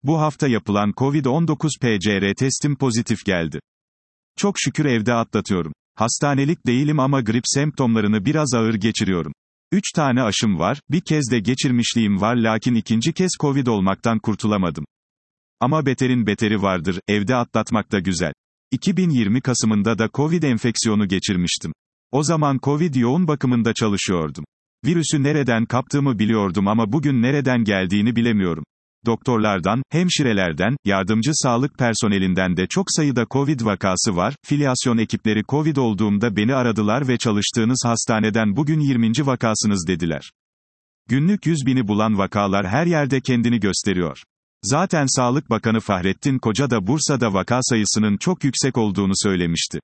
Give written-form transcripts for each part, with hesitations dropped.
Bu hafta yapılan COVID-19 PCR testim pozitif geldi. Çok şükür evde atlatıyorum. Hastanelik değilim ama grip semptomlarını biraz ağır geçiriyorum. 3 tane aşım var, bir kez de geçirmişliğim var lakin ikinci kez Covid olmaktan kurtulamadım. Ama beterin beteri vardır, evde atlatmak da güzel. 2020 Kasım'ında da Covid enfeksiyonu geçirmiştim. O zaman Covid yoğun bakımında çalışıyordum. Virüsü nereden kaptığımı biliyordum ama bugün nereden geldiğini bilemiyorum. Doktorlardan, hemşirelerden, yardımcı sağlık personelinden de çok sayıda Covid vakası var, filyasyon ekipleri Covid olduğumda beni aradılar ve çalıştığınız hastaneden bugün 20. vakasınız dediler. Günlük 100.000'i bulan vakalar her yerde kendini gösteriyor. Zaten Sağlık Bakanı Fahrettin Koca da Bursa'da vaka sayısının çok yüksek olduğunu söylemişti.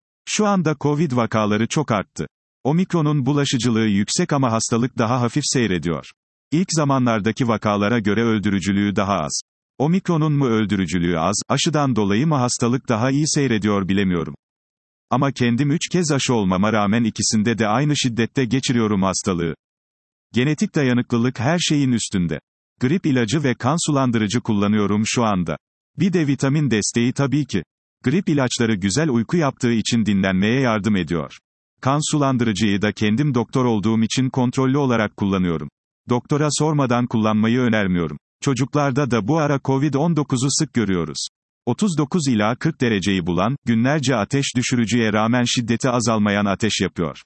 Şu anda Covid vakaları çok arttı. Omikron'un bulaşıcılığı yüksek ama hastalık daha hafif seyrediyor. İlk zamanlardaki vakalara göre öldürücülüğü daha az. Omikron'un mu öldürücülüğü az, aşıdan dolayı mı hastalık daha iyi seyrediyor bilemiyorum. Ama kendim 3 kez aşı olmama rağmen ikisinde de aynı şiddette geçiriyorum hastalığı. Genetik dayanıklılık her şeyin üstünde. Grip ilacı ve kan sulandırıcı kullanıyorum şu anda. Bir de vitamin desteği tabii ki. Grip ilaçları güzel uyku yaptığı için dinlenmeye yardım ediyor. Kan sulandırıcıyı da kendim doktor olduğum için kontrollü olarak kullanıyorum. Doktora sormadan kullanmayı önermiyorum. Çocuklarda da bu ara Covid-19'u sık görüyoruz. 39 ila 40 dereceyi bulan, günlerce ateş düşürücüye rağmen şiddeti azalmayan ateş yapıyor.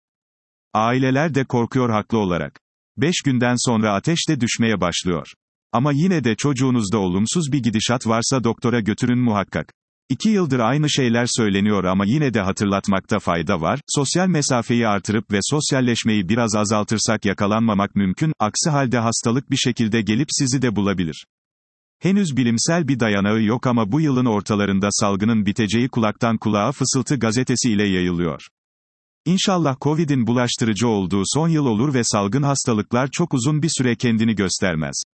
Aileler de korkuyor haklı olarak. 5 günden sonra ateş de düşmeye başlıyor. Ama yine de çocuğunuzda olumsuz bir gidişat varsa doktora götürün muhakkak. 2 yıldır aynı şeyler söyleniyor ama yine de hatırlatmakta fayda var, sosyal mesafeyi artırıp ve sosyalleşmeyi biraz azaltırsak yakalanmamak mümkün, aksi halde hastalık bir şekilde gelip sizi de bulabilir. Henüz bilimsel bir dayanağı yok ama bu yılın ortalarında salgının biteceği kulaktan kulağa fısıltı gazetesi ile yayılıyor. İnşallah Covid'in bulaştırıcı olduğu son yıl olur ve salgın hastalıklar çok uzun bir süre kendini göstermez.